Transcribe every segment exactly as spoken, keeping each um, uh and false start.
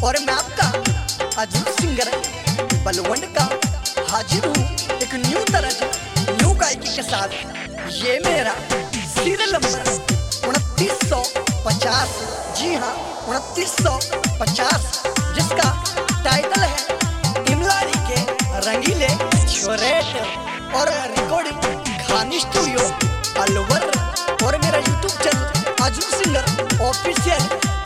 और मैं आपका अजीब सिंगर बलवंत का हाजिर हूँ एक न्यू तरह न्यू गायकी के साथ। ये मेरा सीरियल नंबर उनतीस सौ पचास, जी हाँ उनतीस सौ पचास, जिसका टाइटल है इमलारी के रंगीले छोरेट और रिकॉर्डिंग खानी स्टूडियो अलवर और मेरा YouTube channel Ajeeb singer official.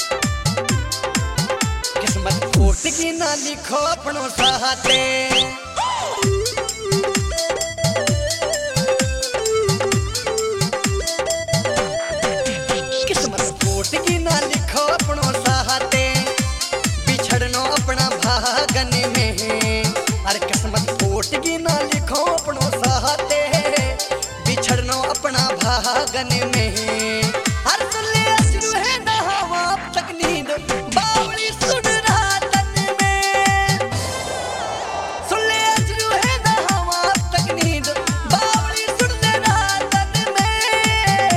किस्मत फूट की ना लिखो अपनों साथे, किस्मत फूट की ना लिखो अपनों साथे, बिछड़नो अपना भागन में। अरे किस्मत फूट की ना लिखो अपनों साथे, बिछड़नो अपना भागन में। हर सुले अश्रु है ना हवा तक नींद बावली सुन रहा तन में, सुले अश्रु है ना हवा तक नींद बावली सुन रहा तन में।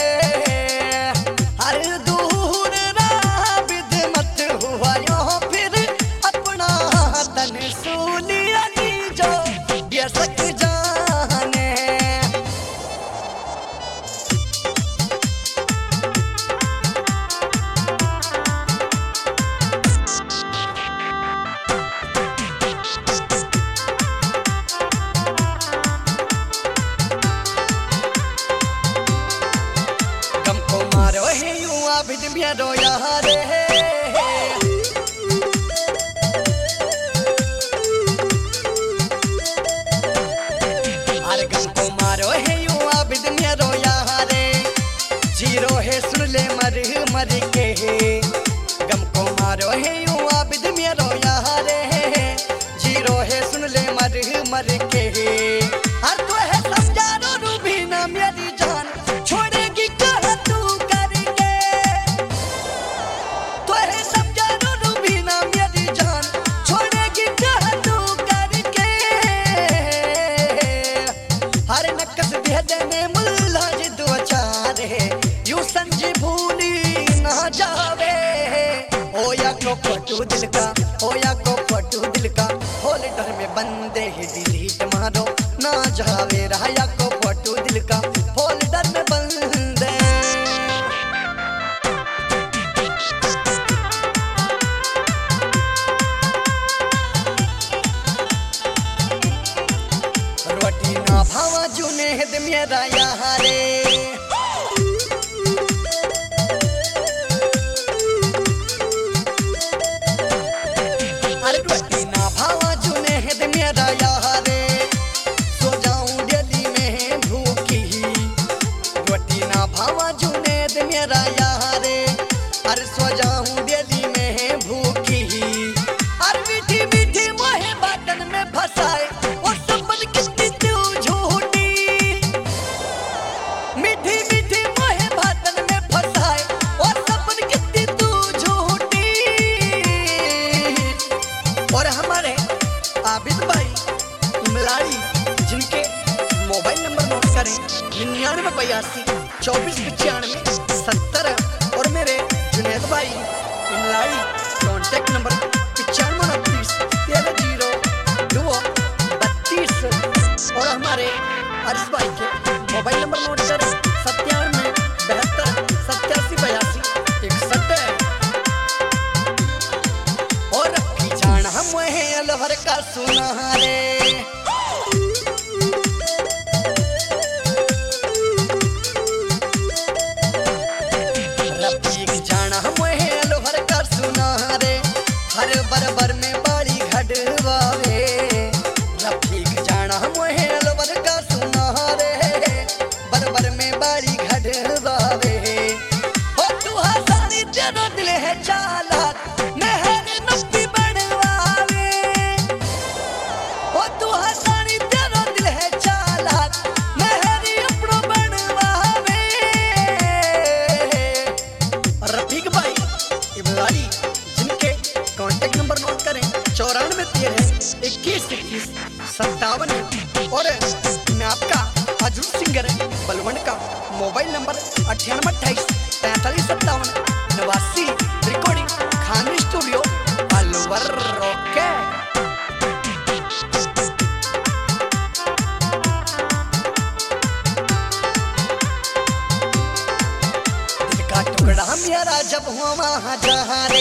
हर दूर रहा विध मत हुआ यो फिर अपना तन सूलिया नी जो व्यसक जाने। मारो है युवा विद मेरो यार है, अरे गम को मारो है युवा विद मेरो यार, जीरो है सुन ले मर मर के। गम को मारो है युवा विद मेरो यार, जीरो है सुन ले मर मर के। हर तो है समझा रो रूबी ना मेरी जान छोड़ेगी कहाँ तू करके, तो है समझा रो रूबी ना मेरी जान छोड़ेगी कहाँ तू करके। हर नक्कस दे देने मुल्ला जिद वचार है, यूं संजी भूली ना जावे। ओ या को पटू दिल का, ओ या को पटू दिल का, होल्डर में बंदे ही डिलीट मारो ना जावे। रहा को पटू दिल का होल्डर में बंदे। रोटी ना भावा जुनेद मेरा यारे, अरे रोटी ना भावा जुनेद मेरा यारे, सो जाऊं दिल्ली में भूखी। रोटी ना भावा जुनेद मेरा यारे, अरे सो जाऊं दिल्ली में भूखी। अरे मीठी मीठी मोहे बातन में फंसाए और संबंध कितनी तू झूठी, मीठी मीठी मोहे बातन में फंसाए और संबंध कितनी तू झूठी। और हमारे आबिद भाई इमलारी, जिनके मोबाइल नंबर नोट करें निन्यानवे बयासी चौबीस पचानवे सत्तर, और मेरे जुनेद भाई इमलारी कॉन्टैक्ट नंबर पचानवे उनतीस तेरह जीरो दो बत्तीस, और हमारे अर्श भाई के मोबाइल नंबर नोट करें सत्तानवे बहत्तर सत्तासी बयासी इकसठ। और रखी जान हम है अलवर का सुनारे, रफीक जाना हम है अलवर का सुनारे। हर बरबर में बाड़ी घड़वावे, रफीक जाना हम है अलवर का सुनारे। बरबर में बाड़ी घड़वावे, ओ तू हसानी तेरा दिल है चालाक मेहर नब्बी बनवावे। ओ तू हसानी तेरा दिल है चालाक मेहरी अपनो बनवावे। रफीक भाई इमलारी, जिनके कॉन्टैक्ट नंबर नोट करें चौरानवे तेरह इक्कीस इक्कीस सत्तावन। और मैं आपका अजीब सिंगर बलवंत का मोबाइल नंबर अठानवे अट्ठाईस पैंतालीस सत्तावन नवासी, रिकॉर्डिंग खानी स्टूडियो जहाँ रे।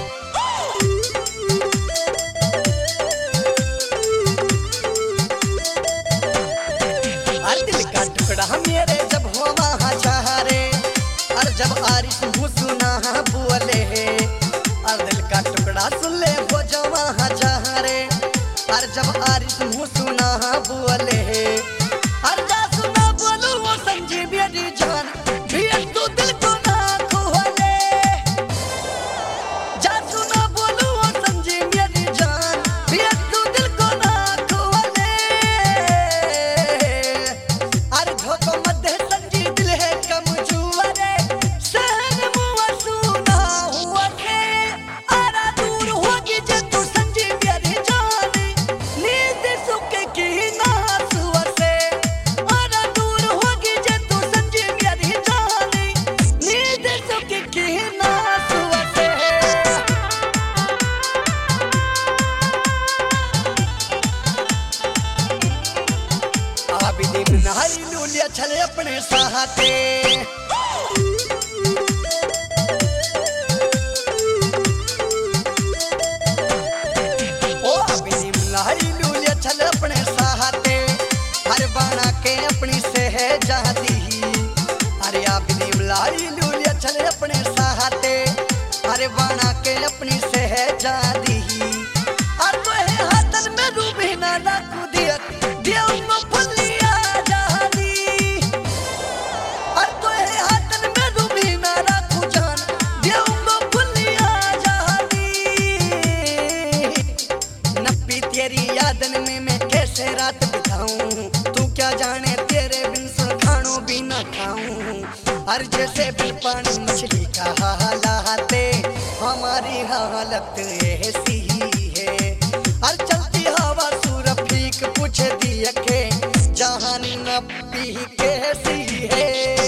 और दिल का टुकड़ा मेरे जब हो वहाँ जहाँ रे, और जब आरिस मुँह सुना बोले, और दिल का टुकड़ा सुन ले वो जो वहाँ जहाँ रे, और जब आरिस मुँह सुना बोले, और जा सुना बोलू वो समझी मेरी जान, भी तू दिल को ना खोले। जा सुना बोलू वो समझी मेरी जान, भी तू दिल को ना खोले। अरे धोखो मत दे समझी दिल है कमजोर रे, सहन मुँह सुना हुआ के, आरा दूर होगी जे तू समझी मेरी जान, नींद सुख की ना सुआ से। आरा दूर होगी जे तू समझी मेरी जान, नींद सुख की ना सुआ से। आबिदी नहाई लूलिया छले अपने साहते, ओ आबिदी नहाई लूलिया छले अपने साहते, हर बाना के अपनी सहजादी। अरे आबिदी नहाई लूलिया छले अपने साहते, हर बाना के अपनी सहजादी। और तो है हाथन में रूबी ना ना कुदियत दिया फुलिया जहानी, और तो है हाथन में रूबी ना राखू जान, दिया फुलिया जहानी। नब्बी तेरी यादन में मैं कैसे रात बिताऊं, तू क्या जाने तेरे बिन सुन खानों भी ना खाऊं। और जैसे बिन पानी मछली का हालाते, हमारी हालत ऐसी ही है। और चलती हवा सूर फीक पूछ दिया के, जहानी नब्बी कैसी है।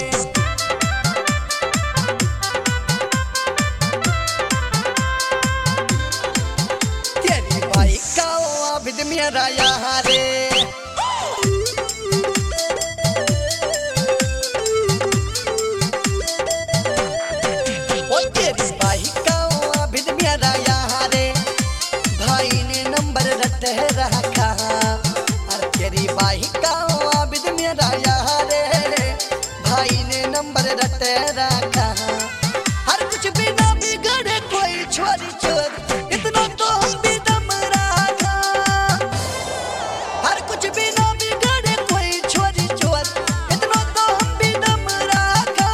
तेरी बाई का आबिद मेरा यहाँ रे, ओ तेरी बाई का आबिद मेरा यहाँ रे, भाई ने नंबर रट रखा। और तेरी बाई का आबिद मेरा यहाँ रे, भाई ने नंबर रट रखा। हर कुछ बिना बिगड़े कोई छोरी छोर, इतना तो हम भी दम रखा। हर कुछ बिना बिगड़े कोई छोरी छोर, इतना तो हम भी दम रखा।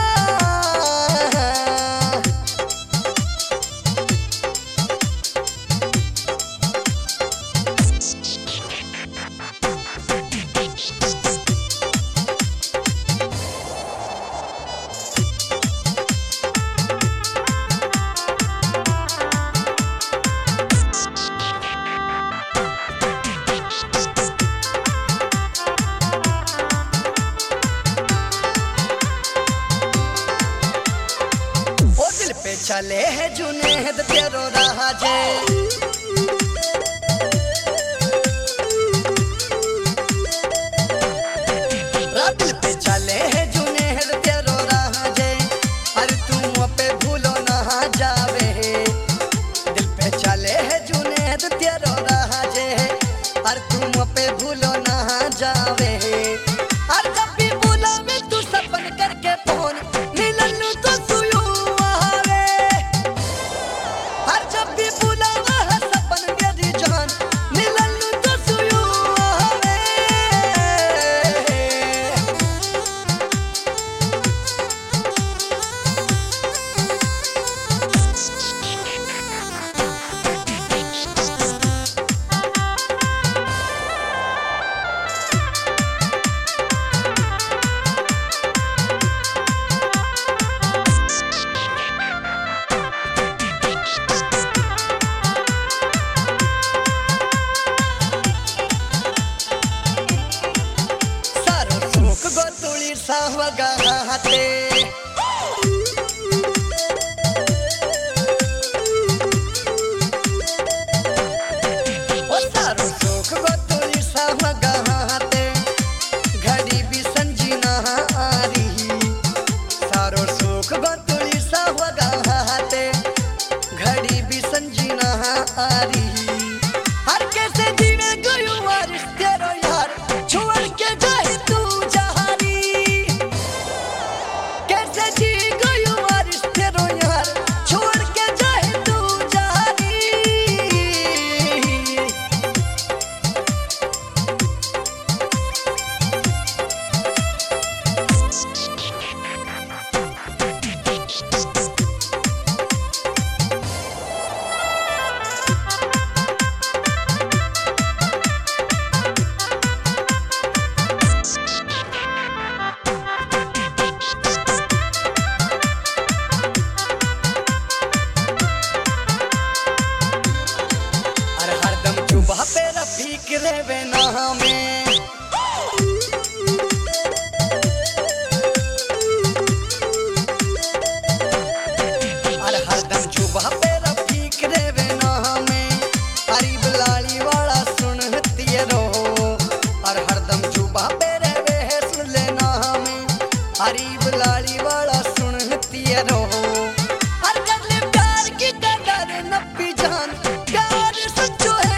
ओ दिल पे चले है जुनेद तेरो राजे, दिल पे चले है जुनेद तेरो राजे। अरे तू पे भूलो ना जावे, दिल पे चले है जुनेद तेरो राजे। अरे तू पे भूलो ना जावे, और जब भी बुलावे तू सपन करके फोन, मिलन तो सुयू आवे। हर जहारी हर कैसे जीवे गयो वारिस तेरो यार छोड़ के जाए तू जहारी कैसे जी गयो वारिस तेरो यार छोड़ के जाए तू जहारी वहाँ पे रफीक रेवे ना में और हरदम चुबा पे रफीक रेवे ना में हरी बलाली वाला सुनती रहो और हरदम चुबा पे रेवे है सुन लेना में हरी बलाली वाला सुनती रहो हर कर ले प्यार की कदर नब्बी जान प्यार सच्चो है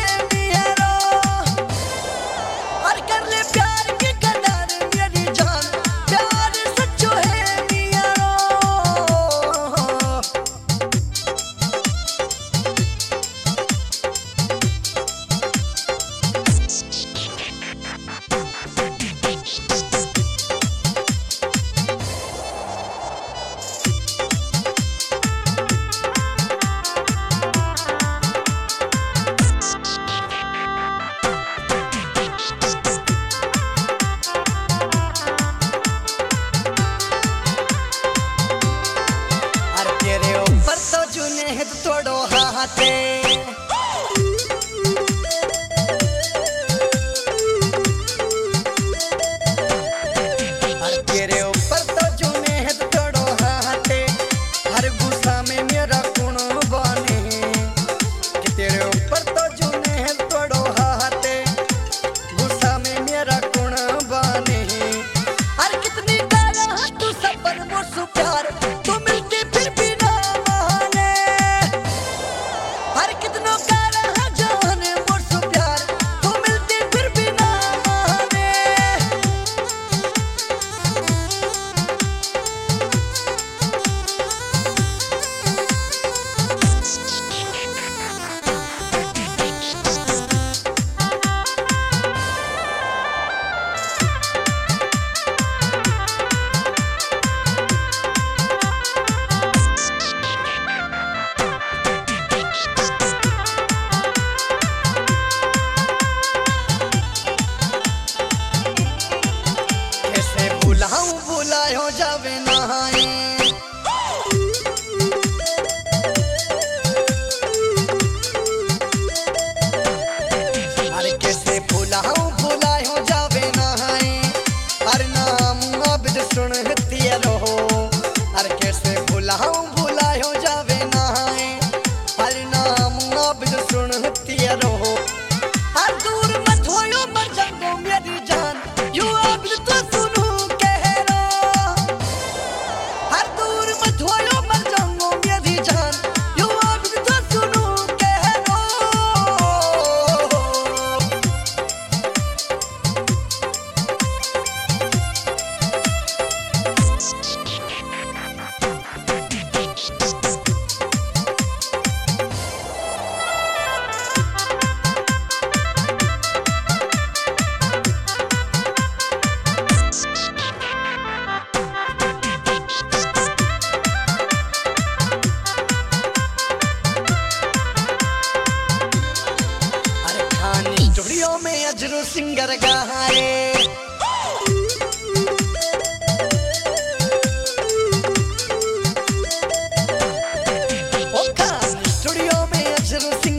तोड़ो हाथे हर तेरे ऊपर तो जुने है तोड़ो हाथे हर गुस्सा में मेरा कुण बने कि तेरे ऊपर तो जुने है तोड़ो हाथे गुस्सा में मेरा कुण बने हर कितनी डाला तू सपन मुझसे प्यार तू मिलती फिर भी ना हर कितनों का रहा जाने मुझसे प्यार तू मिलती फिर भी ना माने बुलाऊं बुलायो जावे नहाए अरे कैसे बुलाऊं बुलायो जावे नहाए हर नाम अब्द सुनती रहो अरे कैसे बुलाऊं बुलायो जावे नहाए हर नाम अब्द सुनती रहो हर दूर मत होयो मर जाओ मेरी जान यू अब्द तो सुनो में अजरू सिंगर गाए स्टूडियो में अजरू